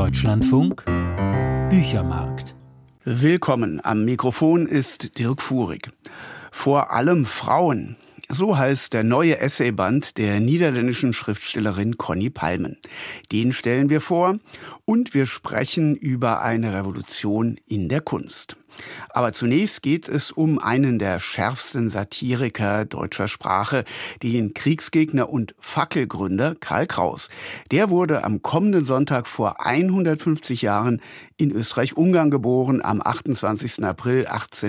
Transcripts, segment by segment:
Deutschlandfunk Büchermarkt. Willkommen, am Mikrofon ist Dirk Fuhrig. Vor allem Frauen. So heißt der neue Essayband der niederländischen Schriftstellerin Connie Palmen. Den stellen wir vor und wir sprechen über eine Revolution in der Kunst. Aber zunächst geht es um einen der schärfsten Satiriker deutscher Sprache, den Kriegsgegner und Fackelgründer Karl Kraus. Der wurde am kommenden Sonntag vor 150 Jahren in Österreich-Ungarn geboren, am 28. April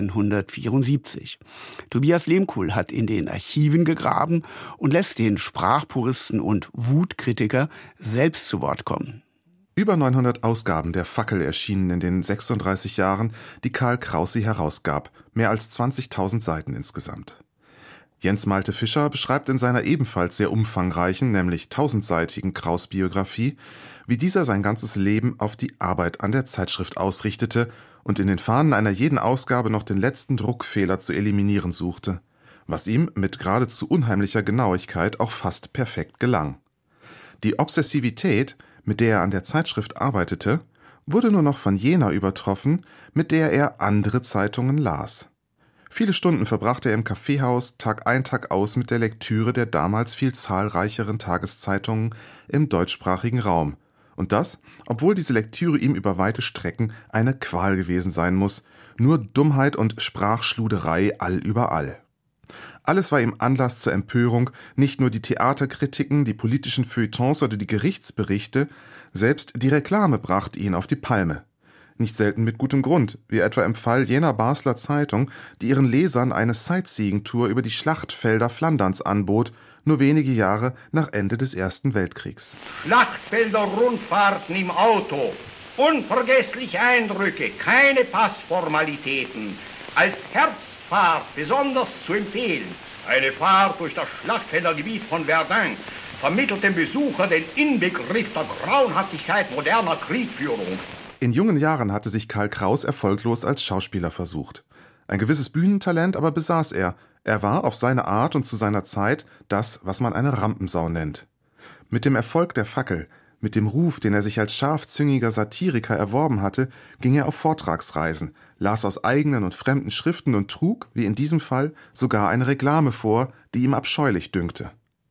1874. Tobias Lehmkuhl hat in den Archiven gegraben und lässt den Sprachpuristen und Wutkritiker selbst zu Wort kommen. Über 900 Ausgaben der Fackel erschienen in den 36 Jahren, die Karl Kraus sie herausgab, mehr als 20.000 Seiten insgesamt. Jens Malte Fischer beschreibt in seiner ebenfalls sehr umfangreichen, nämlich 1000-seitigen Kraus-Biografie, wie dieser sein ganzes Leben auf die Arbeit an der Zeitschrift ausrichtete und in den Fahnen einer jeden Ausgabe noch den letzten Druckfehler zu eliminieren suchte, was ihm mit geradezu unheimlicher Genauigkeit auch fast perfekt gelang. Die Obsessivität, mit der er an der Zeitschrift arbeitete, wurde nur noch von jener übertroffen, mit der er andere Zeitungen las. Viele Stunden verbrachte er im Kaffeehaus Tag ein, Tag aus mit der Lektüre der damals viel zahlreicheren Tageszeitungen im deutschsprachigen Raum. Und das, obwohl diese Lektüre ihm über weite Strecken eine Qual gewesen sein muss, nur Dummheit und Sprachschluderei allüberall. Alles war ihm Anlass zur Empörung, nicht nur die Theaterkritiken, die politischen Feuilletons oder die Gerichtsberichte, selbst die Reklame brachte ihn auf die Palme. Nicht selten mit gutem Grund, wie etwa im Fall jener Basler Zeitung, die ihren Lesern eine Sightseeing-Tour über die Schlachtfelder Flanderns anbot, nur wenige Jahre nach Ende des Ersten Weltkriegs. Schlachtfelder-Rundfahrten im Auto, unvergessliche Eindrücke, keine Passformalitäten, als Herzfahrt besonders zu empfehlen. Eine Fahrt durch das Schlachtfeldergebiet von Verdun vermittelt dem Besucher den Inbegriff der Grauenhaftigkeit moderner Kriegführung. In jungen Jahren hatte sich Karl Kraus erfolglos als Schauspieler versucht. Ein gewisses Bühnentalent aber besaß er. Er war auf seine Art und zu seiner Zeit das, was man eine Rampensau nennt. Mit dem Erfolg der Fackel, mit dem Ruf, den er sich als scharfzüngiger Satiriker erworben hatte, ging er auf Vortragsreisen, las aus eigenen und fremden Schriften und trug, wie in diesem Fall, sogar eine Reklame vor, die ihm abscheulich dünkte.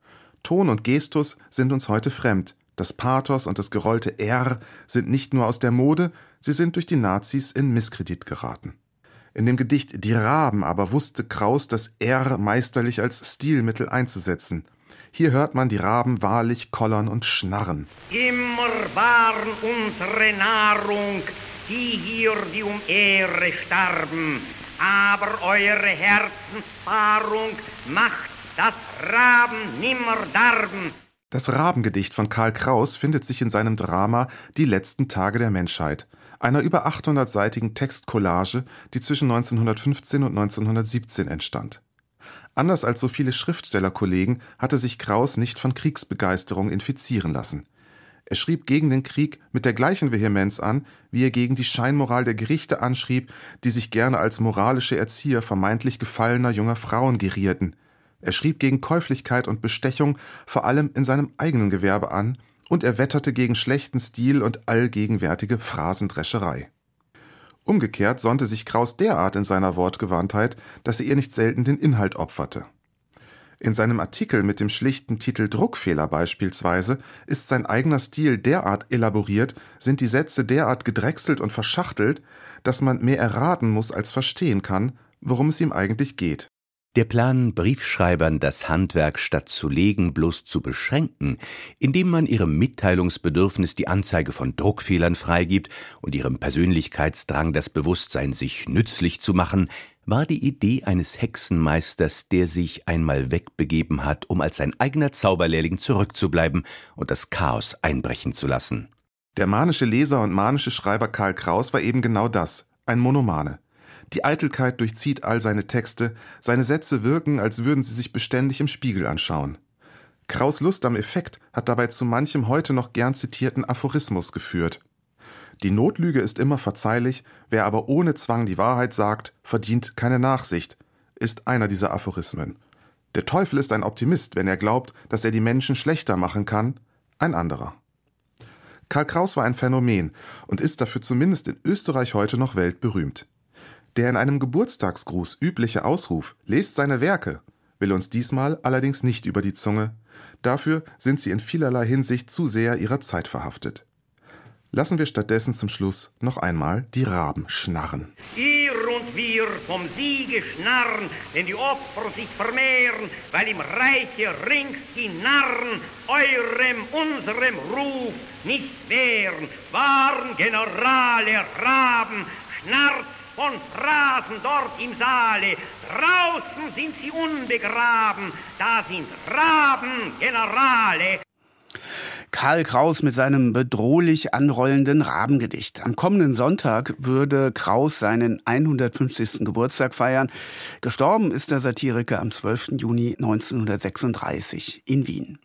Ton und Gestus sind uns heute fremd. Das Pathos und das gerollte R sind nicht nur aus der Mode, sie sind durch die Nazis in Misskredit geraten. In dem Gedicht Die Raben aber wusste Kraus das R meisterlich als Stilmittel einzusetzen. Hier hört man die Raben wahrlich kollern und schnarren. Immer waren unsere Nahrung die hier, die um Ehre starben, aber eure Herzenspaarung macht das Raben nimmer darben. Das Rabengedicht von Karl Kraus findet sich in seinem Drama Die letzten Tage der Menschheit, einer über 800-seitigen Textcollage, die zwischen 1915 und 1917 entstand. Anders als so viele Schriftstellerkollegen hatte sich Kraus nicht von Kriegsbegeisterung infizieren lassen. Er schrieb gegen den Krieg mit der gleichen Vehemenz an, wie er gegen die Scheinmoral der Gerichte anschrieb, die sich gerne als moralische Erzieher vermeintlich gefallener junger Frauen gerierten. Er schrieb gegen Käuflichkeit und Bestechung, vor allem in seinem eigenen Gewerbe an, und er wetterte gegen schlechten Stil und allgegenwärtige Phrasendrescherei. Umgekehrt sonnte sich Kraus derart in seiner Wortgewandtheit, dass er ihr nicht selten den Inhalt opferte. In seinem Artikel mit dem schlichten Titel Druckfehler beispielsweise ist sein eigener Stil derart elaboriert, sind die Sätze derart gedrechselt und verschachtelt, dass man mehr erraten muss als verstehen kann, worum es ihm eigentlich geht. Der Plan, Briefschreibern das Handwerk statt zu legen bloß zu beschränken, indem man ihrem Mitteilungsbedürfnis die Anzeige von Druckfehlern freigibt und ihrem Persönlichkeitsdrang das Bewusstsein, sich nützlich zu machen, war die Idee eines Hexenmeisters, der sich einmal wegbegeben hat, um als sein eigener Zauberlehrling zurückzubleiben und das Chaos einbrechen zu lassen. Der manische Leser und manische Schreiber Karl Kraus war eben genau das, ein Monomane. Die Eitelkeit durchzieht all seine Texte, seine Sätze wirken, als würden sie sich beständig im Spiegel anschauen. Kraus' Lust am Effekt hat dabei zu manchem heute noch gern zitierten Aphorismus geführt. Die Notlüge ist immer verzeihlich, wer aber ohne Zwang die Wahrheit sagt, verdient keine Nachsicht, ist einer dieser Aphorismen. Der Teufel ist ein Optimist, wenn er glaubt, dass er die Menschen schlechter machen kann, ein anderer. Karl Kraus war ein Phänomen und ist dafür zumindest in Österreich heute noch weltberühmt. Der in einem Geburtstagsgruß übliche Ausruf »Lest seine Werke« will uns diesmal allerdings nicht über die Zunge. Dafür sind sie in vielerlei Hinsicht zu sehr ihrer Zeit verhaftet. Lassen wir stattdessen zum Schluss noch einmal die Raben schnarren. Ihr und wir vom Siege schnarren, denn die Opfer sich vermehren, weil im Reiche rings die Narren unserem Ruf nicht wehren. Waren Generale Raben, schnarrt von Phrasen dort im Saale. Draußen sind sie unbegraben, da sind Raben Generale. Karl Kraus mit seinem bedrohlich anrollenden Rabengedicht. Am kommenden Sonntag würde Kraus seinen 150. Geburtstag feiern. Gestorben ist der Satiriker am 12. Juni 1936 in Wien.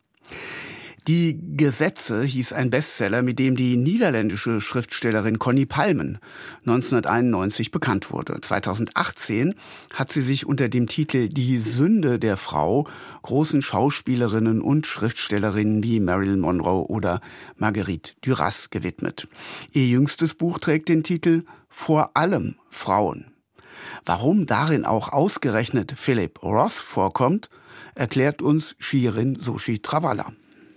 Die Gesetze hieß ein Bestseller, mit dem die niederländische Schriftstellerin Conny Palmen 1991 bekannt wurde. 2018 hat sie sich unter dem Titel Die Sünde der Frau großen Schauspielerinnen und Schriftstellerinnen wie Marilyn Monroe oder Marguerite Duras gewidmet. Ihr jüngstes Buch trägt den Titel Vor allem Frauen. Warum darin auch ausgerechnet Philip Roth vorkommt, erklärt uns Shirin Soshi Travalla.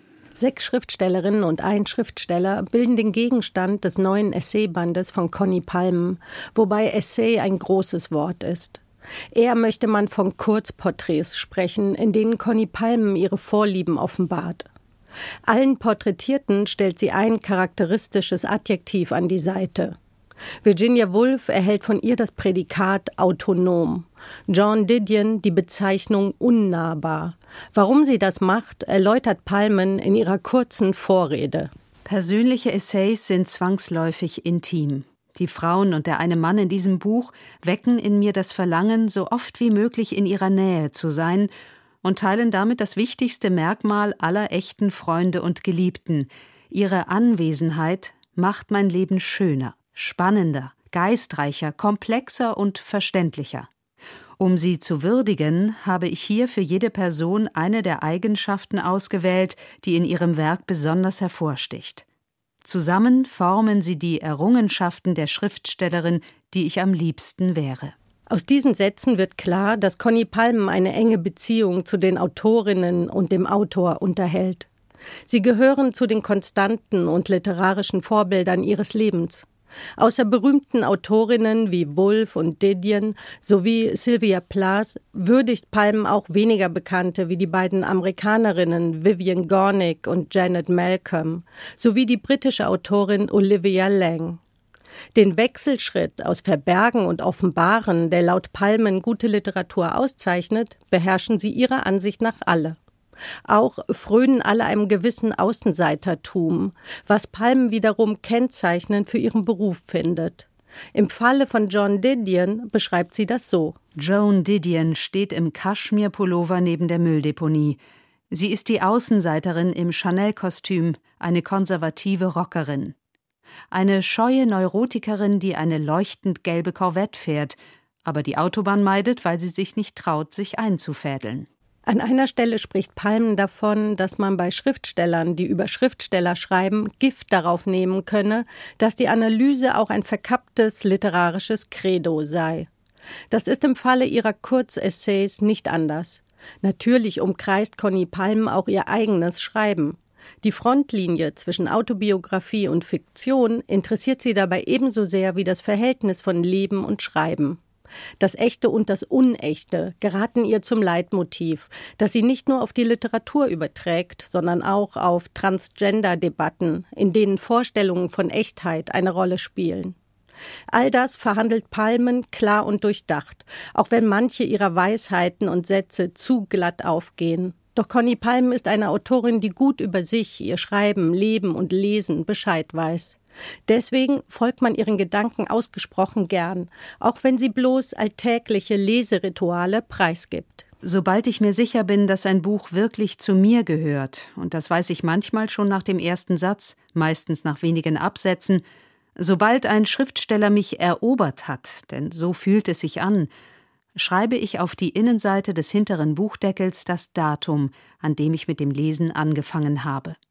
6 Schriftstellerinnen und ein Schriftsteller bilden den Gegenstand des neuen Essaybandes von Conny Palmen, wobei Essay ein großes Wort ist. Eher möchte man von Kurzporträts sprechen, in denen Conny Palmen ihre Vorlieben offenbart. Allen Porträtierten stellt sie ein charakteristisches Adjektiv an die Seite. Virginia Woolf erhält von ihr das Prädikat autonom. Joan Didion die Bezeichnung unnahbar. Warum sie das macht, erläutert Palmen in ihrer kurzen Vorrede. Persönliche Essays sind zwangsläufig intim. Die Frauen und der eine Mann in diesem Buch wecken in mir das Verlangen, so oft wie möglich in ihrer Nähe zu sein und teilen damit das wichtigste Merkmal aller echten Freunde und Geliebten. Ihre Anwesenheit macht mein Leben schöner, spannender, geistreicher, komplexer und verständlicher. Um sie zu würdigen, habe ich hier für jede Person eine der Eigenschaften ausgewählt, die in ihrem Werk besonders hervorsticht. Zusammen formen sie die Errungenschaften der Schriftstellerin, die ich am liebsten wäre. Aus diesen Sätzen wird klar, dass Conny Palmen eine enge Beziehung zu den Autorinnen und dem Autor unterhält. Sie gehören zu den konstanten und literarischen Vorbildern ihres Lebens. Außer berühmten Autorinnen wie Woolf und Didion sowie Sylvia Plath würdigt Palmen auch weniger Bekannte wie die beiden Amerikanerinnen Vivian Gornick und Janet Malcolm sowie die britische Autorin Olivia Laing. Den Wechselschritt aus Verbergen und Offenbaren, der laut Palmen gute Literatur auszeichnet, beherrschen sie ihrer Ansicht nach alle. Auch frönen alle einem gewissen Außenseitertum, was Palmen wiederum kennzeichnend für ihren Beruf findet. Im Falle von Joan Didion beschreibt sie das so. Joan Didion steht im Kaschmirpullover neben der Mülldeponie. Sie ist die Außenseiterin im Chanel-Kostüm, eine konservative Rockerin. Eine scheue Neurotikerin, die eine leuchtend gelbe Corvette fährt, aber die Autobahn meidet, weil sie sich nicht traut, sich einzufädeln. An einer Stelle spricht Palmen davon, dass man bei Schriftstellern, die über Schriftsteller schreiben, Gift darauf nehmen könne, dass die Analyse auch ein verkapptes literarisches Credo sei. Das ist im Falle ihrer Kurzessays nicht anders. Natürlich umkreist Conny Palmen auch ihr eigenes Schreiben. Die Frontlinie zwischen Autobiografie und Fiktion interessiert sie dabei ebenso sehr wie das Verhältnis von Leben und Schreiben. Das Echte und das Unechte geraten ihr zum Leitmotiv, das sie nicht nur auf die Literatur überträgt, sondern auch auf Transgender-Debatten, in denen Vorstellungen von Echtheit eine Rolle spielen. All das verhandelt Palmen klar und durchdacht, auch wenn manche ihrer Weisheiten und Sätze zu glatt aufgehen. Doch Conny Palmen ist eine Autorin, die gut über sich, ihr Schreiben, Leben und Lesen Bescheid weiß. Deswegen folgt man ihren Gedanken ausgesprochen gern, auch wenn sie bloß alltägliche Leserituale preisgibt. Sobald ich mir sicher bin, dass ein Buch wirklich zu mir gehört, und das weiß ich manchmal schon nach dem ersten Satz, meistens nach wenigen Absätzen, sobald ein Schriftsteller mich erobert hat, denn so fühlt es sich an, schreibe ich auf die Innenseite des hinteren Buchdeckels das Datum, an dem ich mit dem Lesen angefangen habe.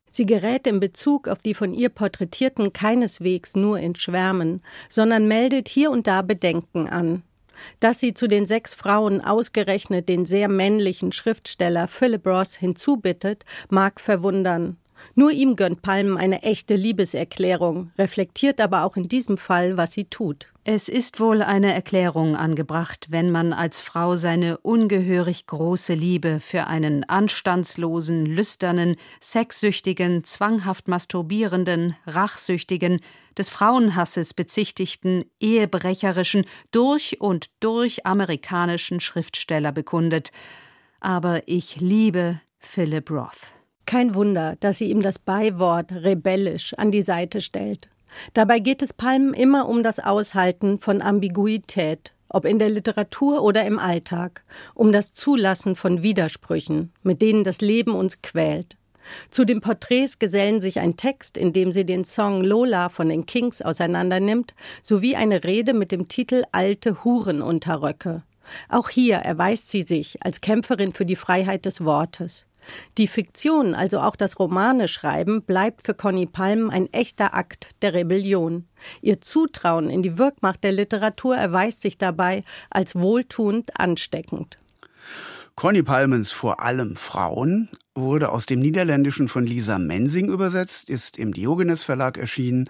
Sie gerät in Bezug auf die von ihr Porträtierten keineswegs nur in Schwärmen, sondern meldet hier und da Bedenken an. Dass sie zu den 6 Frauen ausgerechnet den sehr männlichen Schriftsteller Philip Roth hinzubittet, mag verwundern. Nur ihm gönnt Palmen eine echte Liebeserklärung, reflektiert aber auch in diesem Fall, was sie tut. Es ist wohl eine Erklärung angebracht, wenn man als Frau seine ungehörig große Liebe für einen anstandslosen, lüsternen, sexsüchtigen, zwanghaft masturbierenden, rachsüchtigen, des Frauenhasses bezichtigten, ehebrecherischen, durch und durch amerikanischen Schriftsteller bekundet. Aber ich liebe Philip Roth. Kein Wunder, dass sie ihm das Beiwort rebellisch an die Seite stellt. Dabei geht es Palmen immer um das Aushalten von Ambiguität, ob in der Literatur oder im Alltag, um das Zulassen von Widersprüchen, mit denen das Leben uns quält. Zu den Porträts gesellen sich ein Text, in dem sie den Song Lola von den Kings auseinandernimmt, sowie eine Rede mit dem Titel »Alte Hurenunterröcke«. Auch hier erweist sie sich als Kämpferin für die Freiheit des Wortes. Die Fiktion, also auch das Romaneschreiben, bleibt für Conny Palmen ein echter Akt der Rebellion. Ihr Zutrauen in die Wirkmacht der Literatur erweist sich dabei als wohltuend ansteckend. Conny Palmens Vor allem Frauen wurde aus dem Niederländischen von Lisa Mensing übersetzt, ist im Diogenes Verlag erschienen,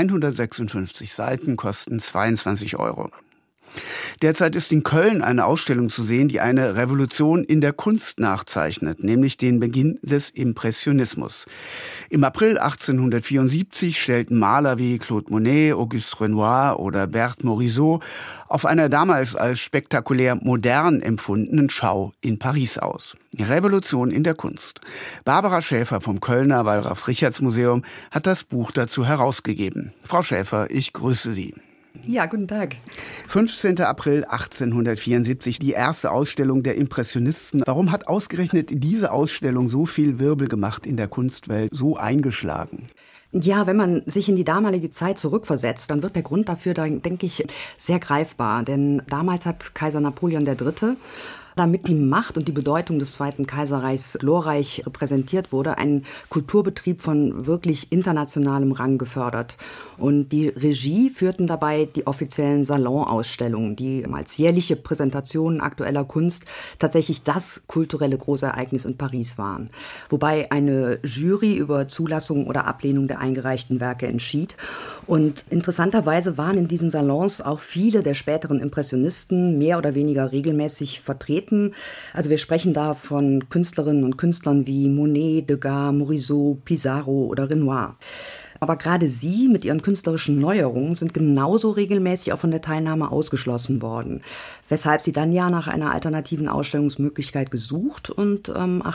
156 Seiten, kosten 22 €. Derzeit ist in Köln eine Ausstellung zu sehen, die eine Revolution in der Kunst nachzeichnet, nämlich den Beginn des Impressionismus. Im April 1874 stellten Maler wie Claude Monet, Auguste Renoir oder Berthe Morisot auf einer damals als spektakulär modern empfundenen Schau in Paris aus. Revolution in der Kunst. Barbara Schäfer vom Kölner Wallraf-Richartz-Museum hat das Buch dazu herausgegeben. Frau Schäfer, ich grüße Sie. Ja, guten Tag. 15. April 1874, die erste Ausstellung der Impressionisten. Warum hat ausgerechnet diese Ausstellung so viel Wirbel gemacht in der Kunstwelt, so eingeschlagen? Ja, wenn man sich in die damalige Zeit zurückversetzt, dann wird der Grund dafür, denke ich, sehr greifbar. Denn damals hat Kaiser Napoleon III., damit die Macht und die Bedeutung des Zweiten Kaiserreichs glorreich repräsentiert wurde, einen Kulturbetrieb von wirklich internationalem Rang gefördert. Und die Regie führten dabei die offiziellen Salonausstellungen, die als jährliche Präsentationen aktueller Kunst tatsächlich das kulturelle Großereignis in Paris waren. Wobei eine Jury über Zulassung oder Ablehnung der eingereichten Werke entschied. Und interessanterweise waren in diesen Salons auch viele der späteren Impressionisten mehr oder weniger regelmäßig vertreten. Also wir sprechen da von Künstlerinnen und Künstlern wie Monet, Degas, Morisot, Pissarro oder Renoir. Aber gerade sie mit ihren künstlerischen Neuerungen sind genauso regelmäßig auch von der Teilnahme ausgeschlossen worden. Weshalb sie dann ja nach einer alternativen Ausstellungsmöglichkeit gesucht und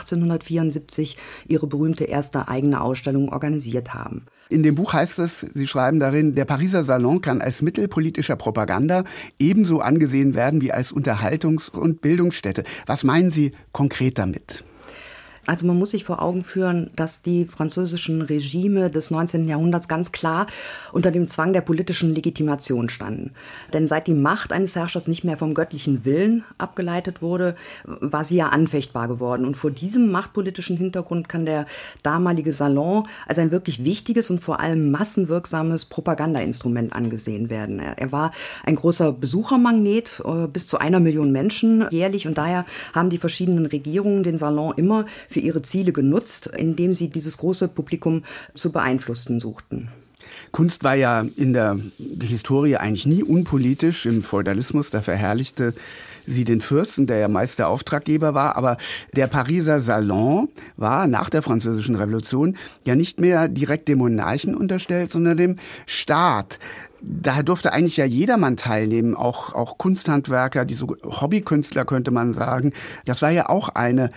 1874 ihre berühmte erste eigene Ausstellung organisiert haben. In dem Buch heißt es, Sie schreiben darin, der Pariser Salon kann als Mittel politischer Propaganda ebenso angesehen werden wie als Unterhaltungs- und Bildungsstätte. Was meinen Sie konkret damit? Also man muss sich vor Augen führen, dass die französischen Regime des 19. Jahrhunderts ganz klar unter dem Zwang der politischen Legitimation standen. Denn seit die Macht eines Herrschers nicht mehr vom göttlichen Willen abgeleitet wurde, war sie ja anfechtbar geworden. Und vor diesem machtpolitischen Hintergrund kann der damalige Salon als ein wirklich wichtiges und vor allem massenwirksames Propagandainstrument angesehen werden. Er war ein großer Besuchermagnet, bis zu 1 Million Menschen jährlich. Und daher haben die verschiedenen Regierungen den Salon immer für ihre Ziele genutzt, indem sie dieses große Publikum zu beeinflussen suchten. Kunst war ja in der Historie eigentlich nie unpolitisch. Im Feudalismus, da verherrlichte sie den Fürsten, der ja meist der Auftraggeber war. Aber der Pariser Salon war nach der Französischen Revolution ja nicht mehr direkt dem Monarchen unterstellt, sondern dem Staat. Da durfte eigentlich ja jedermann teilnehmen, auch Kunsthandwerker, die so Hobbykünstler könnte man sagen. Das war ja auch eine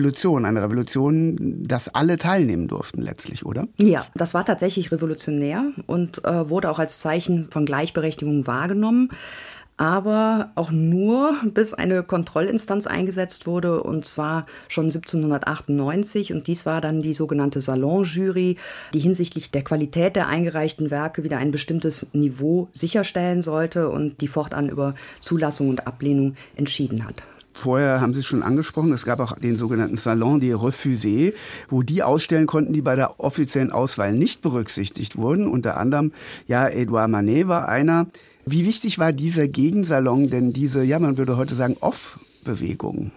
Revolution, dass alle teilnehmen durften letztlich, oder? Ja, das war tatsächlich revolutionär und wurde auch als Zeichen von Gleichberechtigung wahrgenommen. Aber auch nur, bis eine Kontrollinstanz eingesetzt wurde, und zwar schon 1798. Und dies war dann die sogenannte Salonjury, die hinsichtlich der Qualität der eingereichten Werke wieder ein bestimmtes Niveau sicherstellen sollte und die fortan über Zulassung und Ablehnung entschieden hat. Vorher haben Sie es schon angesprochen, es gab auch den sogenannten Salon des Refusés, wo die ausstellen konnten, die bei der offiziellen Auswahl nicht berücksichtigt wurden. Unter anderem, ja, Edouard Manet war einer. Wie wichtig war dieser Gegensalon denn diese, ja, man würde heute sagen, Off-Bewegung?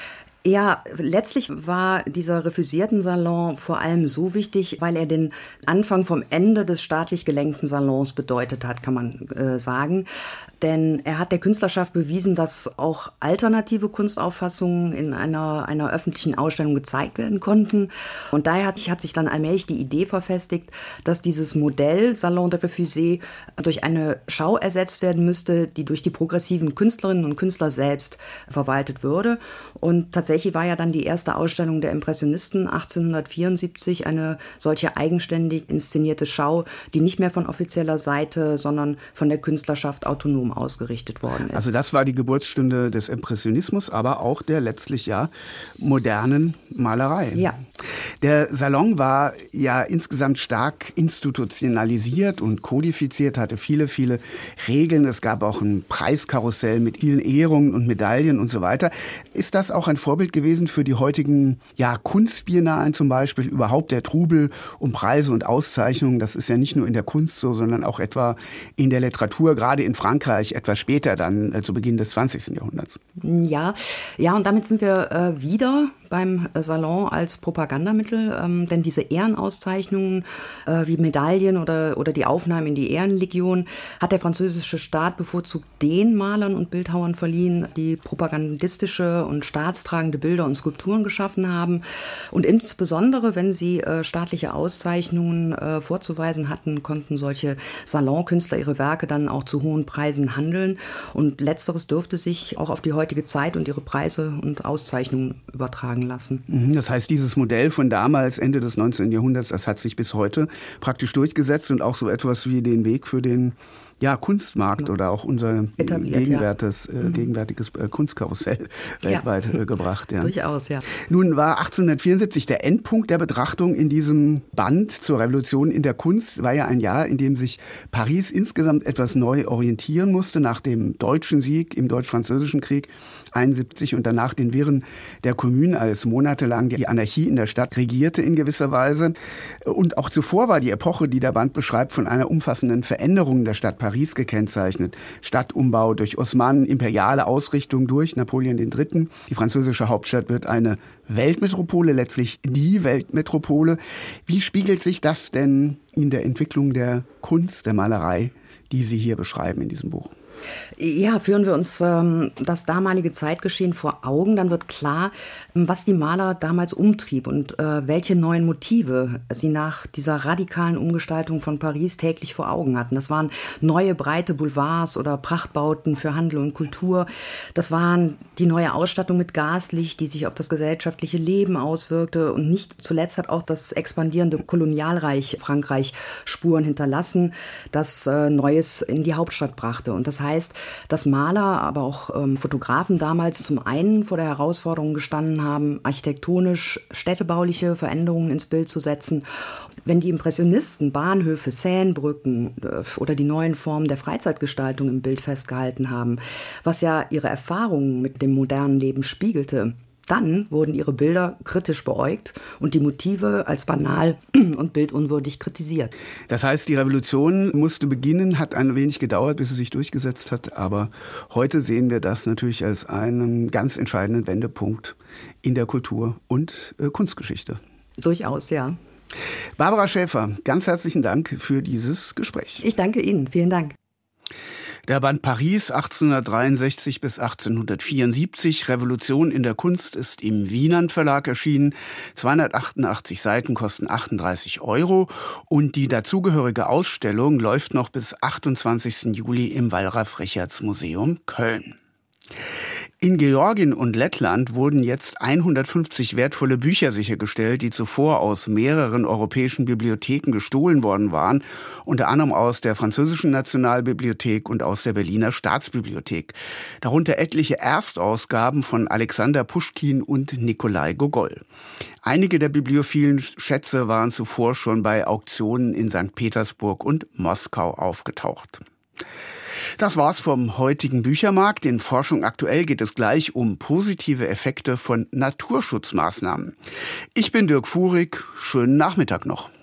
Ja, letztlich war dieser refusierten Salon vor allem so wichtig, weil er den Anfang vom Ende des staatlich gelenkten Salons bedeutet hat, kann man sagen. Denn er hat der Künstlerschaft bewiesen, dass auch alternative Kunstauffassungen in einer öffentlichen Ausstellung gezeigt werden konnten. Und daher hat sich dann allmählich die Idee verfestigt, dass dieses Modell Salon des Refusés durch eine Schau ersetzt werden müsste, die durch die progressiven Künstlerinnen und Künstler selbst verwaltet würde. Und tatsächlich war ja dann die erste Ausstellung der Impressionisten 1874 eine solche eigenständig inszenierte Schau, die nicht mehr von offizieller Seite, sondern von der Künstlerschaft autonom ausgerichtet worden ist. Also das war die Geburtsstunde des Impressionismus, aber auch der letztlich ja modernen Malerei. Ja. Der Salon war ja insgesamt stark institutionalisiert und kodifiziert, hatte viele, viele Regeln. Es gab auch ein Preiskarussell mit vielen Ehrungen und Medaillen und so weiter. Ist das auch ein Vorbild gewesen für die heutigen Kunstbiennalen zum Beispiel? Überhaupt der Trubel um Preise und Auszeichnungen, das ist ja nicht nur in der Kunst so, sondern auch etwa in der Literatur, gerade in Frankreich, etwas später dann zu Beginn des 20. Jahrhunderts. Ja, und damit sind wir wieder beim Salon als Propagandamittel, denn diese Ehrenauszeichnungen wie Medaillen oder die Aufnahme in die Ehrenlegion hat der französische Staat bevorzugt den Malern und Bildhauern verliehen, die propagandistische und staatstragende Bilder und Skulpturen geschaffen haben. Und insbesondere, wenn sie staatliche Auszeichnungen vorzuweisen hatten, konnten solche Salonkünstler ihre Werke dann auch zu hohen Preisen handeln. Und letzteres dürfte sich auch auf die heutige Zeit und ihre Preise und Auszeichnungen übertragen lassen. Das heißt, dieses Modell von damals, Ende des 19. Jahrhunderts, das hat sich bis heute praktisch durchgesetzt und auch so etwas wie den Weg für den Kunstmarkt oder auch unser gegenwärtiges Kunstkarussell weltweit gebracht. Ja. Durchaus, ja. Nun war 1874 der Endpunkt der Betrachtung in diesem Band zur Revolution in der Kunst, war ja ein Jahr, in dem sich Paris insgesamt etwas neu orientieren musste, nach dem deutschen Sieg im Deutsch-Französischen Krieg 71 und danach den Wirren der Kommune, als monatelang die Anarchie in der Stadt regierte in gewisser Weise. Und auch zuvor war die Epoche, die der Band beschreibt, von einer umfassenden Veränderung der Stadt Paris gekennzeichnet. Stadtumbau durch Osmanen, imperiale Ausrichtung durch Napoleon III. Die französische Hauptstadt wird eine Weltmetropole, letztlich die Weltmetropole. Wie spiegelt sich das denn in der Entwicklung der Kunst, der Malerei, die Sie hier beschreiben in diesem Buch? Ja, führen wir uns das damalige Zeitgeschehen vor Augen, dann wird klar, was die Maler damals umtrieb und welche neuen Motive sie nach dieser radikalen Umgestaltung von Paris täglich vor Augen hatten. Das waren neue breite Boulevards oder Prachtbauten für Handel und Kultur. Das waren die neue Ausstattung mit Gaslicht, die sich auf das gesellschaftliche Leben auswirkte. Und nicht zuletzt hat auch das expandierende Kolonialreich Frankreich Spuren hinterlassen, das Neues in die Hauptstadt brachte. Und das heißt, dass Maler, aber auch Fotografen damals zum einen vor der Herausforderung gestanden haben, architektonisch städtebauliche Veränderungen ins Bild zu setzen. Wenn die Impressionisten Bahnhöfe, Seinebrücken oder die neuen Formen der Freizeitgestaltung im Bild festgehalten haben, was ja ihre Erfahrungen mit dem modernen Leben spiegelte, dann wurden ihre Bilder kritisch beäugt und die Motive als banal und bildunwürdig kritisiert. Das heißt, die Revolution musste beginnen, hat ein wenig gedauert, bis sie sich durchgesetzt hat. Aber heute sehen wir das natürlich als einen ganz entscheidenden Wendepunkt in der Kultur- und Kunstgeschichte. Durchaus, ja. Barbara Schäfer, ganz herzlichen Dank für dieses Gespräch. Ich danke Ihnen. Vielen Dank. Der Band Paris 1863 bis 1874, Revolution in der Kunst, ist im Wienand Verlag erschienen. 288 Seiten kosten 38 € und die dazugehörige Ausstellung läuft noch bis 28. Juli im Wallraf-Richartz-Museum Köln. In Georgien und Lettland wurden jetzt 150 wertvolle Bücher sichergestellt, die zuvor aus mehreren europäischen Bibliotheken gestohlen worden waren, unter anderem aus der französischen Nationalbibliothek und aus der Berliner Staatsbibliothek. Darunter etliche Erstausgaben von Alexander Puschkin und Nikolai Gogol. Einige der bibliophilen Schätze waren zuvor schon bei Auktionen in St. Petersburg und Moskau aufgetaucht. Das war's vom heutigen Büchermarkt. In Forschung aktuell geht es gleich um positive Effekte von Naturschutzmaßnahmen. Ich bin Dirk Fuhrig. Schönen Nachmittag noch.